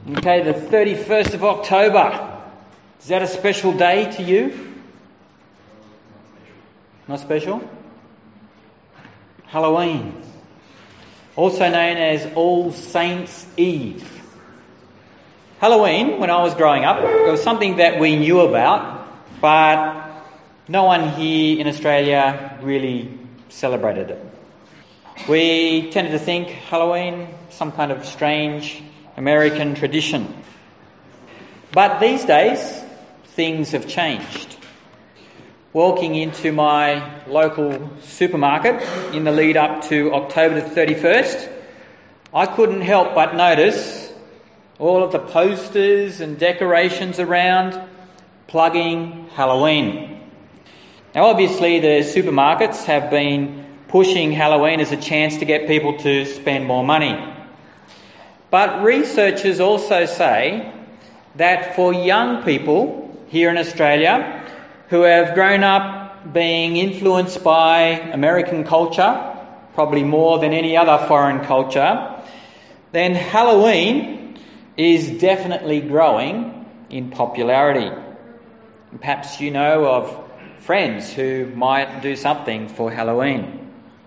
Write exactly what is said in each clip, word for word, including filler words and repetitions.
Okay, the thirty-first of October. Is that a special day to you? Not special? Halloween. Also known as All Saints' Eve. Halloween, when I was growing up, it was something that we knew about, but no one here in Australia really celebrated it. We tended to think Halloween, some kind of strange American tradition. But these days, things have changed. Walking into my local supermarket in the lead up to October the thirty-first, I couldn't help but notice all of the posters and decorations around plugging Halloween. Now obviously the supermarkets have been pushing Halloween as a chance to get people to spend more money. But researchers also say that for young people here in Australia who have grown up being influenced by American culture, probably more than any other foreign culture, then Halloween is definitely growing in popularity. And perhaps you know of friends who might do something for Halloween.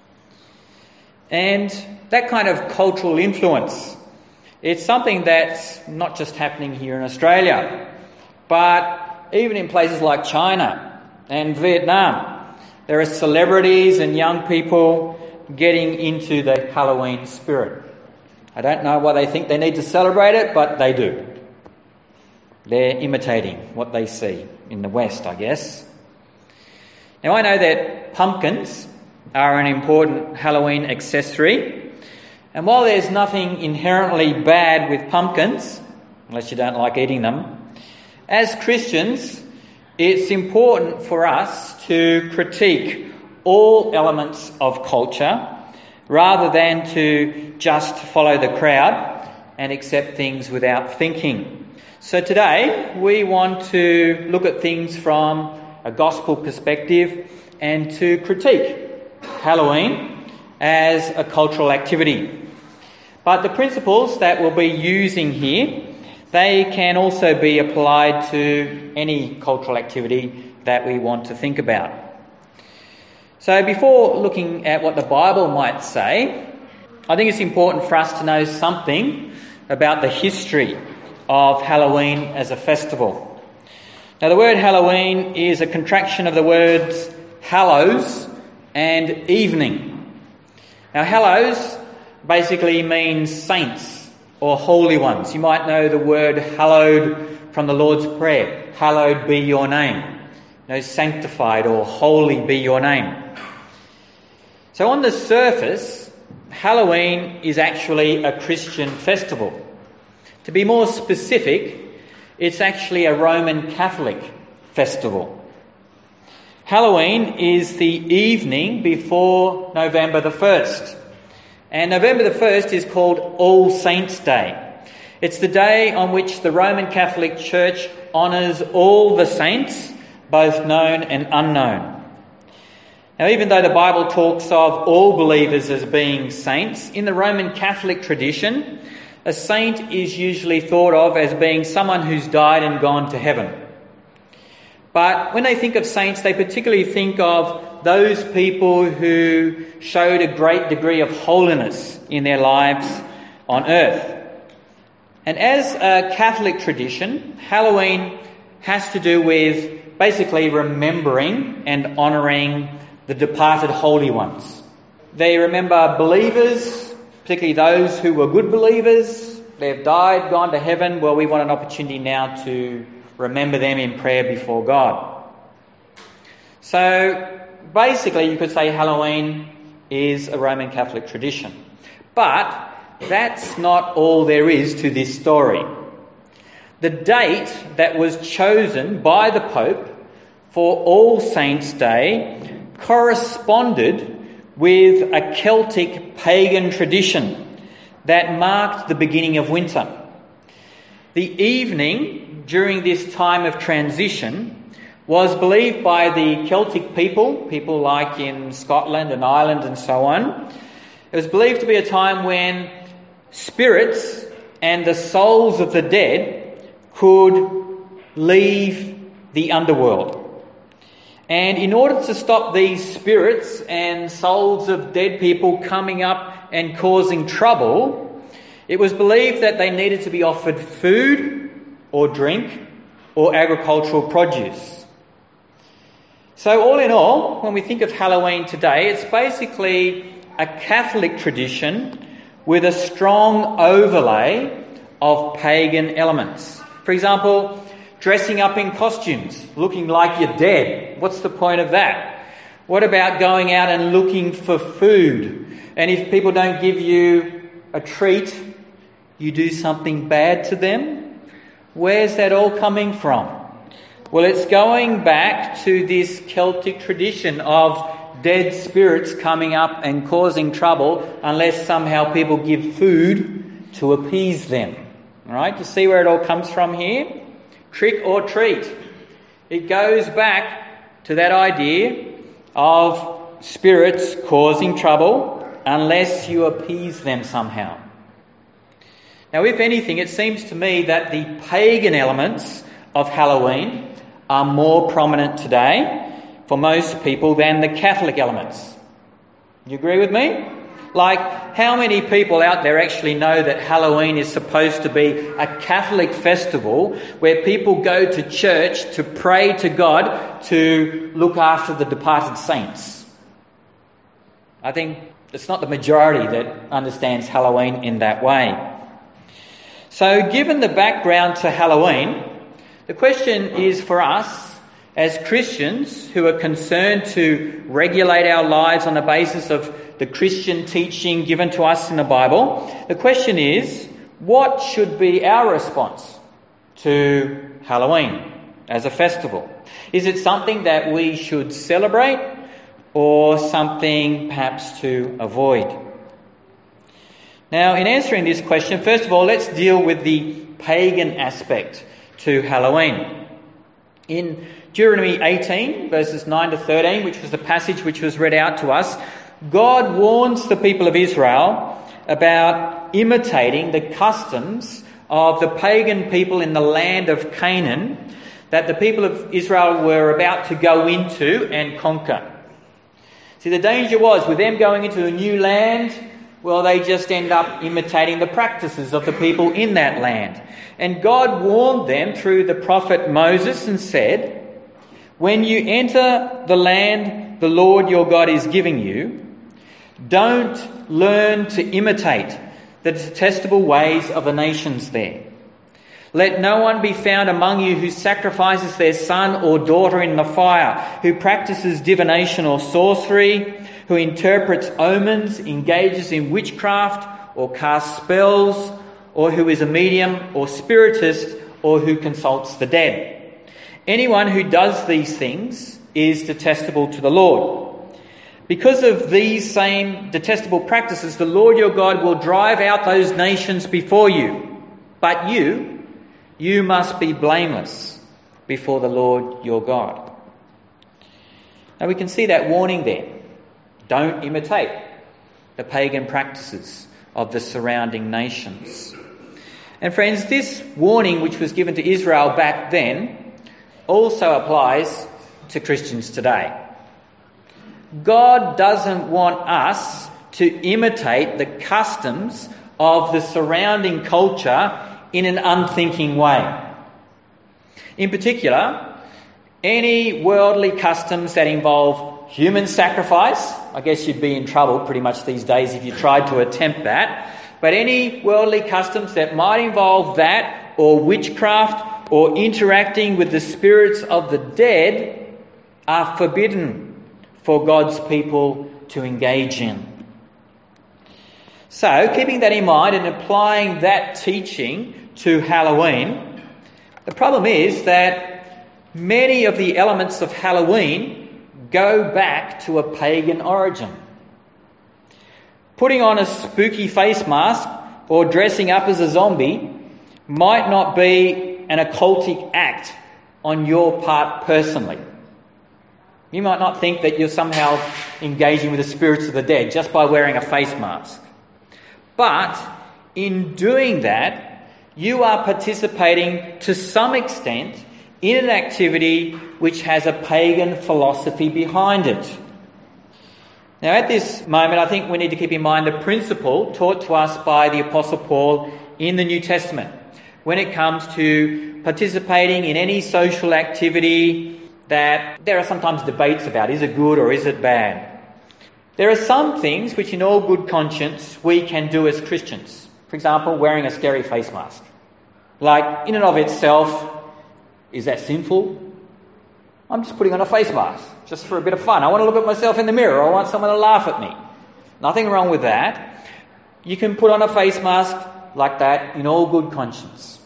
And that kind of cultural influence, it's something that's not just happening here in Australia, but even in places like China and Vietnam. There are celebrities and young people getting into the Halloween spirit. I don't know why they think they need to celebrate it, but they do. They're imitating what they see in the West, I guess. Now, I know that pumpkins are an important Halloween accessory, and while there's nothing inherently bad with pumpkins, unless you don't like eating them, as Christians, it's important for us to critique all elements of culture rather than to just follow the crowd and accept things without thinking. So today we want to look at things from a gospel perspective and to critique Halloween as a cultural activity. But the principles that we'll be using here, they can also be applied to any cultural activity that we want to think about. So before looking at what the Bible might say, I think it's important for us to know something about the history of Halloween as a festival. Now, the word Halloween is a contraction of the words hallows and evening. Now, hallows basically means saints or holy ones. You might know the word hallowed from the Lord's Prayer. Hallowed be your name. You know, sanctified or holy be your name. So on the surface, Halloween is actually a Christian festival. To be more specific, it's actually a Roman Catholic festival. Halloween is the evening before November the first. And November the first is called All Saints' Day. It's the day on which the Roman Catholic Church honours all the saints, both known and unknown. Now, even though the Bible talks of all believers as being saints, in the Roman Catholic tradition, a saint is usually thought of as being someone who's died and gone to heaven. But when they think of saints, they particularly think of those people who showed a great degree of holiness in their lives on earth. And as a Catholic tradition, Halloween has to do with basically remembering and honouring the departed holy ones. They remember believers, particularly those who were good believers. They've died, gone to heaven. Well, we want an opportunity now to remember them in prayer before God. So basically you could say Halloween is a Roman Catholic tradition. But that's not all there is to this story. The date that was chosen by the Pope for All Saints' Day corresponded with a Celtic pagan tradition that marked the beginning of winter. The evening during this time of transition was believed by the Celtic people, people like in Scotland and Ireland and so on. It was believed to be a time when spirits and the souls of the dead could leave the underworld. And in order to stop these spirits and souls of dead people coming up and causing trouble, it was believed that they needed to be offered food or drink or agricultural produce. So all in all, when we think of Halloween today, it's basically a Catholic tradition with a strong overlay of pagan elements. For example, dressing up in costumes, looking like you're dead. What's the point of that? What about going out and looking for food? And if people don't give you a treat, you do something bad to them? Where's that all coming from? Well, it's going back to this Celtic tradition of dead spirits coming up and causing trouble unless somehow people give food to appease them. All right, you see where it all comes from here? Trick or treat. It goes back to that idea of spirits causing trouble unless you appease them somehow. Now, if anything, it seems to me that the pagan elements of Halloween are more prominent today for most people than the Catholic elements. You agree with me? Like, how many people out there actually know that Halloween is supposed to be a Catholic festival where people go to church to pray to God to look after the departed saints? I think it's not the majority that understands Halloween in that way. So, given the background to Halloween, the question is for us as Christians who are concerned to regulate our lives on the basis of the Christian teaching given to us in the Bible, the question is, what should be our response to Halloween as a festival? Is it something that we should celebrate or something perhaps to avoid? Now, in answering this question, first of all, let's deal with the pagan aspect to Halloween. In Deuteronomy eighteen, verses nine to thirteen, which was the passage which was read out to us, God warns the people of Israel about imitating the customs of the pagan people in the land of Canaan that the people of Israel were about to go into and conquer. See, the danger was with them going into a new land, well, they just end up imitating the practices of the people in that land. And God warned them through the prophet Moses and said, "When you enter the land the Lord your God is giving you, don't learn to imitate the detestable ways of the nations there. Let no one be found among you who sacrifices their son or daughter in the fire, who practices divination or sorcery, who interprets omens, engages in witchcraft, or casts spells, or who is a medium or spiritist, or who consults the dead. Anyone who does these things is detestable to the Lord. Because of these same detestable practices, the Lord your God will drive out those nations before you. But you, you must be blameless before the Lord your God." Now we can see that warning there. Don't imitate the pagan practices of the surrounding nations. And friends, this warning which was given to Israel back then also applies to Christians today. God doesn't want us to imitate the customs of the surrounding culture in an unthinking way. In particular, any worldly customs that involve human sacrifice, I guess you'd be in trouble pretty much these days if you tried to attempt that, but any worldly customs that might involve that, or witchcraft, or interacting with the spirits of the dead are forbidden for God's people to engage in. So, keeping that in mind and applying that teaching to Halloween, the problem is that many of the elements of Halloween go back to a pagan origin. Putting on a spooky face mask or dressing up as a zombie might not be an occultic act on your part personally. You might not think that you're somehow engaging with the spirits of the dead just by wearing a face mask. But in doing that, you are participating to some extent in an activity which has a pagan philosophy behind it. Now, at this moment, I think we need to keep in mind the principle taught to us by the Apostle Paul in the New Testament when it comes to participating in any social activity that there are sometimes debates about. Is it good or is it bad? There are some things which in all good conscience we can do as Christians. For example, wearing a scary face mask. Like, in and of itself, is that sinful? I'm just putting on a face mask, just for a bit of fun. I want to look at myself in the mirror. I want someone to laugh at me. Nothing wrong with that. You can put on a face mask like that in all good conscience.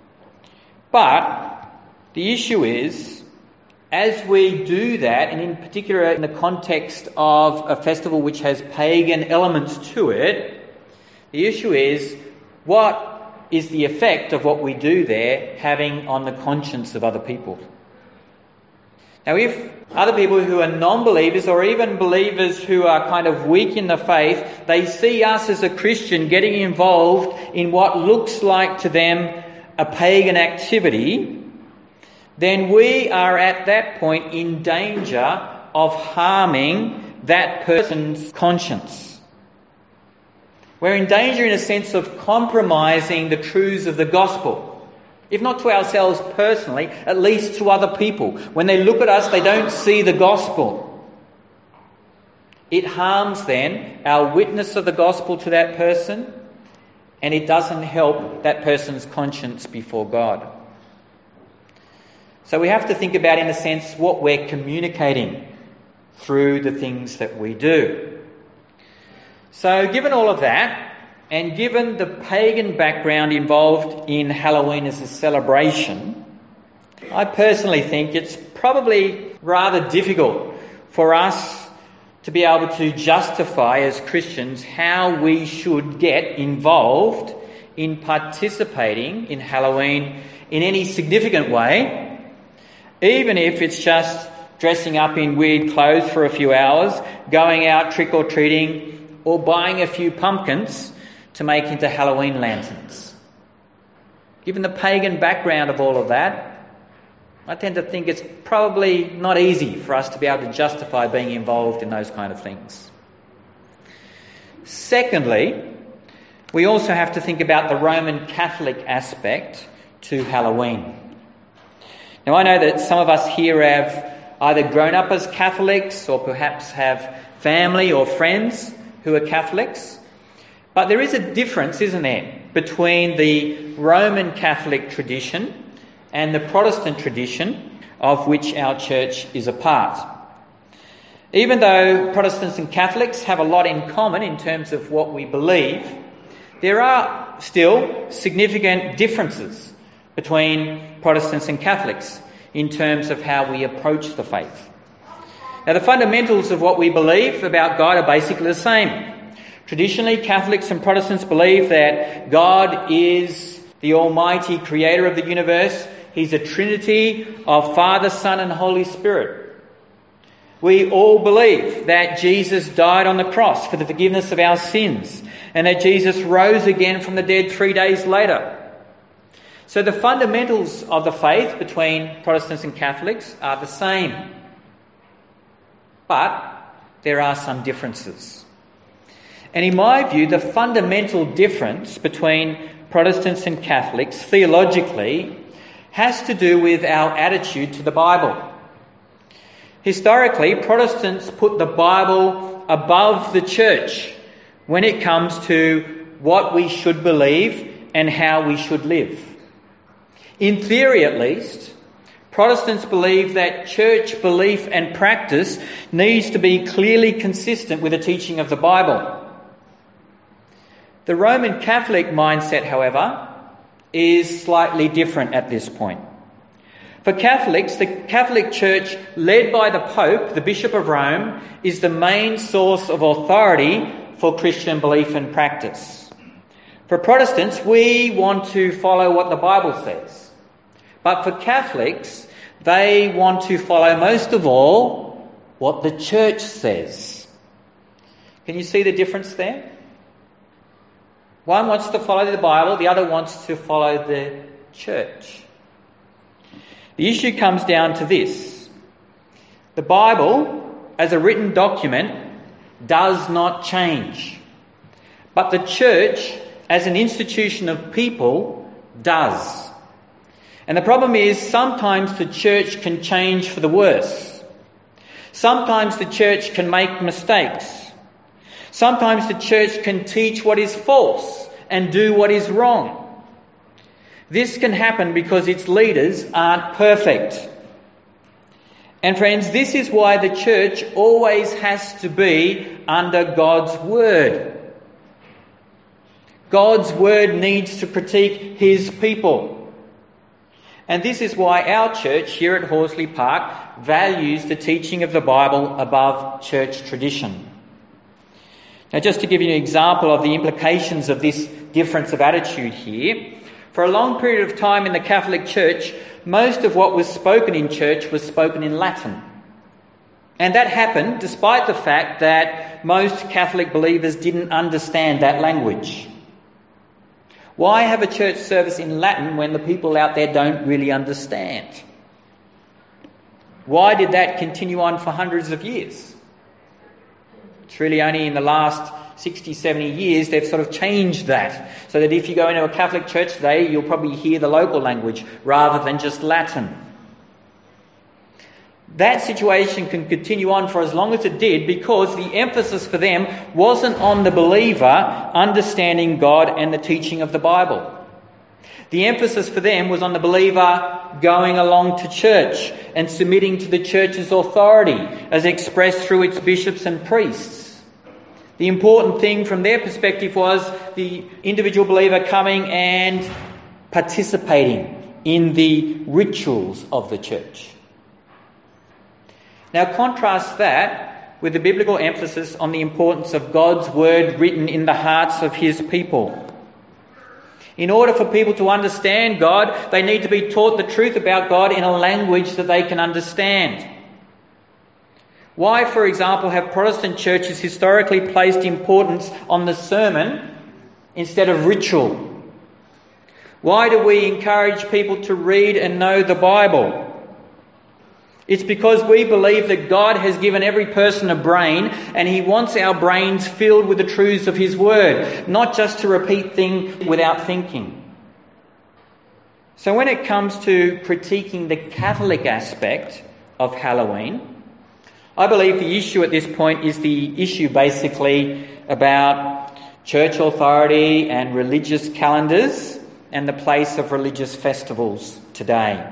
But the issue is, as we do that, and in particular in the context of a festival which has pagan elements to it, the issue is, what is the effect of what we do there having on the conscience of other people? Now, if other people who are non-believers or even believers who are kind of weak in the faith, they see us as a Christian getting involved in what looks like to them a pagan activity, then we are at that point in danger of harming that person's conscience. We're in danger in a sense of compromising the truths of the gospel. If not to ourselves personally, at least to other people. When they look at us, they don't see the gospel. It harms then our witness of the gospel to that person, and it doesn't help that person's conscience before God. So we have to think about, in a sense, what we're communicating through the things that we do. So given all of that, and given the pagan background involved in Halloween as a celebration, I personally think it's probably rather difficult for us to be able to justify as Christians how we should get involved in participating in Halloween in any significant way, even if it's just dressing up in weird clothes for a few hours, going out trick-or-treating, or buying a few pumpkins to make into Halloween lanterns. Given the pagan background of all of that, I tend to think it's probably not easy for us to be able to justify being involved in those kind of things. Secondly, we also have to think about the Roman Catholic aspect to Halloween. Now, I know that some of us here have either grown up as Catholics or perhaps have family or friends who are Catholics. But there is a difference, isn't there, between the Roman Catholic tradition and the Protestant tradition of which our church is a part. Even though Protestants and Catholics have a lot in common in terms of what we believe, there are still significant differences between Protestants and Catholics in terms of how we approach the faith. Now, the fundamentals of what we believe about God are basically the same. Traditionally, Catholics and Protestants believe that God is the Almighty Creator of the universe. He's a Trinity of Father, Son and Holy Spirit. We all believe that Jesus died on the cross for the forgiveness of our sins and that Jesus rose again from the dead three days later. So the fundamentals of the faith between Protestants and Catholics are the same. But there are some differences. And in my view, the fundamental difference between Protestants and Catholics theologically has to do with our attitude to the Bible. Historically, Protestants put the Bible above the church when it comes to what we should believe and how we should live. In theory, at least, Protestants believe that church belief and practice needs to be clearly consistent with the teaching of the Bible. The Roman Catholic mindset, however, is slightly different at this point. For Catholics, the Catholic Church, led by the Pope, the Bishop of Rome, is the main source of authority for Christian belief and practice. For Protestants, we want to follow what the Bible says. But for Catholics, they want to follow most of all what the Church says. Can you see the difference there? One wants to follow the Bible, the other wants to follow the church. The issue comes down to this. The Bible, as a written document, does not change. But the church, as an institution of people, does. And the problem is sometimes the church can change for the worse. Sometimes the church can make mistakes. Sometimes the church can teach what is false and do what is wrong. This can happen because its leaders aren't perfect. And friends, this is why the church always has to be under God's word. God's word needs to critique his people. And this is why our church here at Horsley Park values the teaching of the Bible above church tradition. Now, just to give you an example of the implications of this difference of attitude here, for a long period of time in the Catholic Church, most of what was spoken in church was spoken in Latin. And that happened despite the fact that most Catholic believers didn't understand that language. Why have a church service in Latin when the people out there don't really understand? Why did that continue on for hundreds of years? It's really only in the last sixty, seventy years they've sort of changed that. So that if you go into a Catholic church today, you'll probably hear the local language rather than just Latin. That situation can continue on for as long as it did because the emphasis for them wasn't on the believer understanding God and the teaching of the Bible. The emphasis for them was on the believer going along to church and submitting to the church's authority as expressed through its bishops and priests. The important thing from their perspective was the individual believer coming and participating in the rituals of the church. Now contrast that with the biblical emphasis on the importance of God's word written in the hearts of his people. In order for people to understand God, they need to be taught the truth about God in a language that they can understand. Why, for example, have Protestant churches historically placed importance on the sermon instead of ritual? Why do we encourage people to read and know the Bible? It's because we believe that God has given every person a brain and he wants our brains filled with the truths of his word, not just to repeat things without thinking. So when it comes to critiquing the Catholic aspect of Halloween, I believe the issue at this point is the issue basically about church authority and religious calendars and the place of religious festivals today.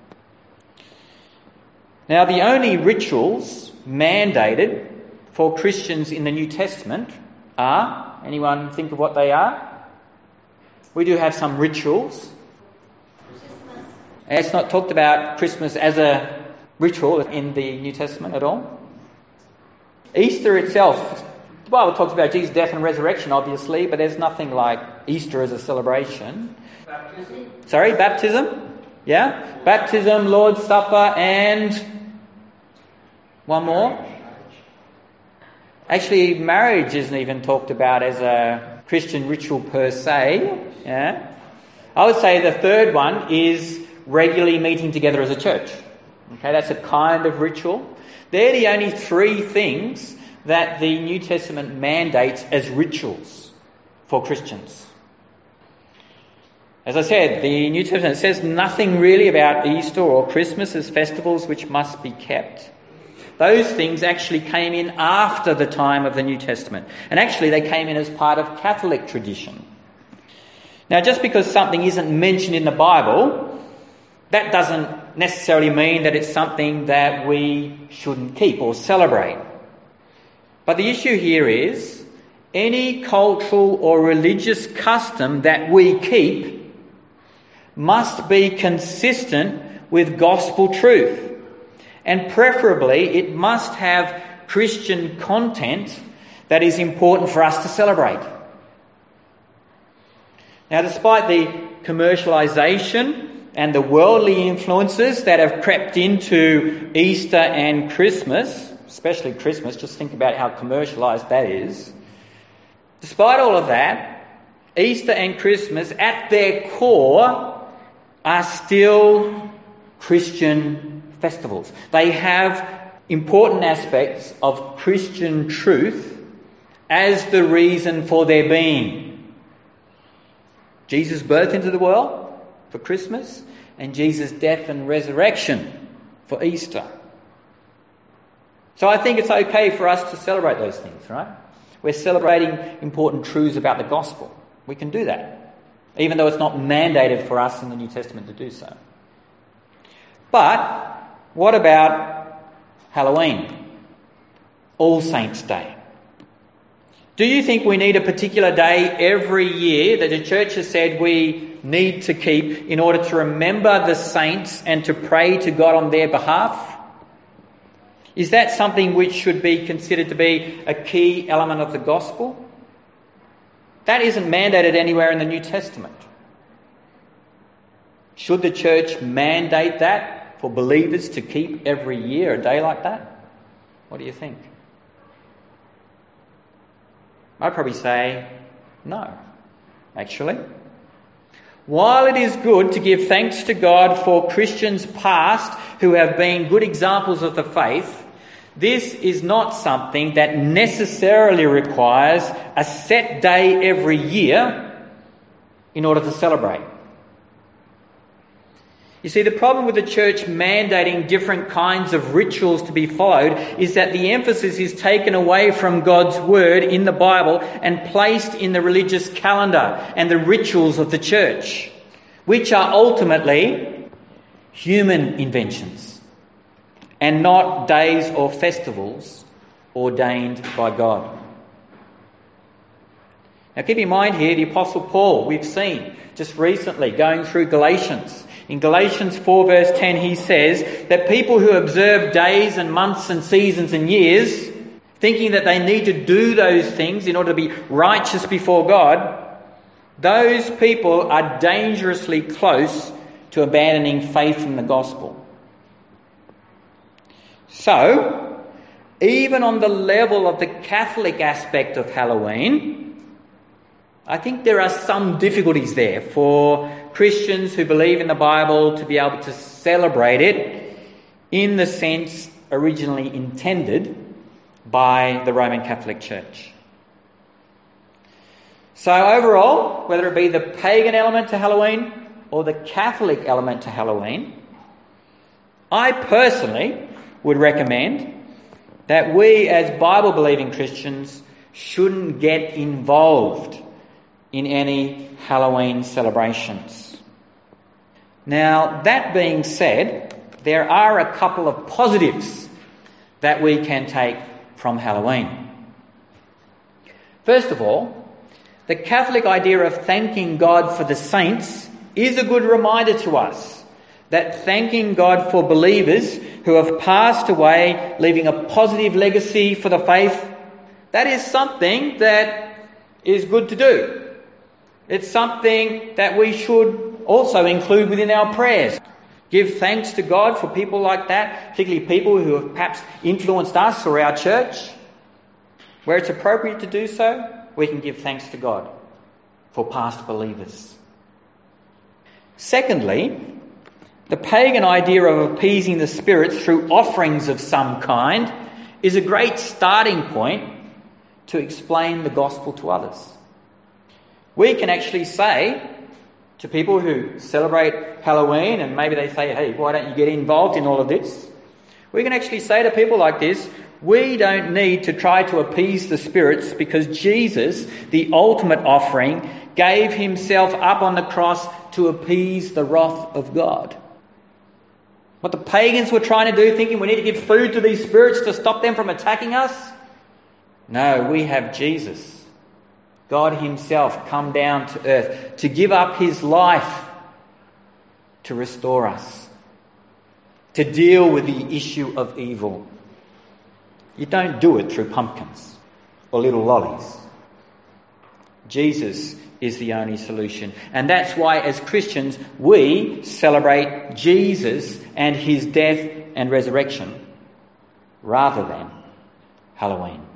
Now, the only rituals mandated for Christians in the New Testament are, anyone think of what they are? We do have some rituals. Christmas. It's not talked about Christmas as a ritual in the New Testament at all. Easter itself, the Bible talks about Jesus' death and resurrection, obviously, but there's nothing like Easter as a celebration. Baptism. Sorry, baptism? Yeah? Baptism, Lord's Supper, and one more. Actually, marriage isn't even talked about as a Christian ritual per se. Yeah? I would say the third one is regularly meeting together as a church. Okay, that's a kind of ritual. They're the only three things that the New Testament mandates as rituals for Christians. As I said, the New Testament says nothing really about Easter or Christmas as festivals which must be kept. Those things actually came in after the time of the New Testament. And actually they came in as part of Catholic tradition. Now, just because something isn't mentioned in the Bible, that doesn't necessarily mean that it's something that we shouldn't keep or celebrate. But the issue here is any cultural or religious custom that we keep must be consistent with gospel truth. And preferably, it must have Christian content that is important for us to celebrate. Now, despite the commercialisation and the worldly influences that have crept into Easter and Christmas, especially Christmas, just think about how commercialised that is. Despite all of that, Easter and Christmas, at their core, are still Christian festivals. They have important aspects of Christian truth as the reason for their being. Jesus' birth into the world for Christmas, and Jesus' death and resurrection for Easter. So I think it's okay for us to celebrate those things, right? We're celebrating important truths about the gospel. We can do that, even though it's not mandated for us in the New Testament to do so. But what about Halloween? All Saints' Day. Do you think we need a particular day every year that the church has said we need to keep in order to remember the saints and to pray to God on their behalf? Is that something which should be considered to be a key element of the gospel? That isn't mandated anywhere in the New Testament. Should the church mandate that for believers to keep every year a day like that? What do you think? I'd probably say no, actually. While it is good to give thanks to God for Christians past who have been good examples of the faith, this is not something that necessarily requires a set day every year in order to celebrate. You see, the problem with the church mandating different kinds of rituals to be followed is that the emphasis is taken away from God's word in the Bible and placed in the religious calendar and the rituals of the church, which are ultimately human inventions and not days or festivals ordained by God. Now keep in mind here the Apostle Paul, we've seen just recently going through Galatians. In Galatians four verse ten he says that people who observe days and months and seasons and years, thinking that they need to do those things in order to be righteous before God, those people are dangerously close to abandoning faith in the gospel. So, even on the level of the Catholic aspect of Halloween, I think there are some difficulties there for Christians who believe in the Bible to be able to celebrate it in the sense originally intended by the Roman Catholic Church. So overall, whether it be the pagan element to Halloween or the Catholic element to Halloween, I personally would recommend that we as Bible-believing Christians shouldn't get involved in any Halloween celebrations. Now, that being said, there are a couple of positives that we can take from Halloween. First of all, the Catholic idea of thanking God for the saints is a good reminder to us that thanking God for believers who have passed away, leaving a positive legacy for the faith, that is something that is good to do. It's something that we should also include within our prayers. Give thanks to God for people like that, particularly people who have perhaps influenced us or our church. Where it's appropriate to do so, we can give thanks to God for past believers. Secondly, the pagan idea of appeasing the spirits through offerings of some kind is a great starting point to explain the gospel to others. We can actually say to people who celebrate Halloween and maybe they say, hey, why don't you get involved in all of this? We can actually say to people like this, we don't need to try to appease the spirits because Jesus, the ultimate offering, gave himself up on the cross to appease the wrath of God. What the pagans were trying to do, thinking we need to give food to these spirits to stop them from attacking us? No, we have Jesus, God himself, come down to earth to give up his life to restore us, to deal with the issue of evil. You don't do it through pumpkins or little lollies. Jesus is the only solution. And that's why as Christians we celebrate Jesus and his death and resurrection rather than Halloween.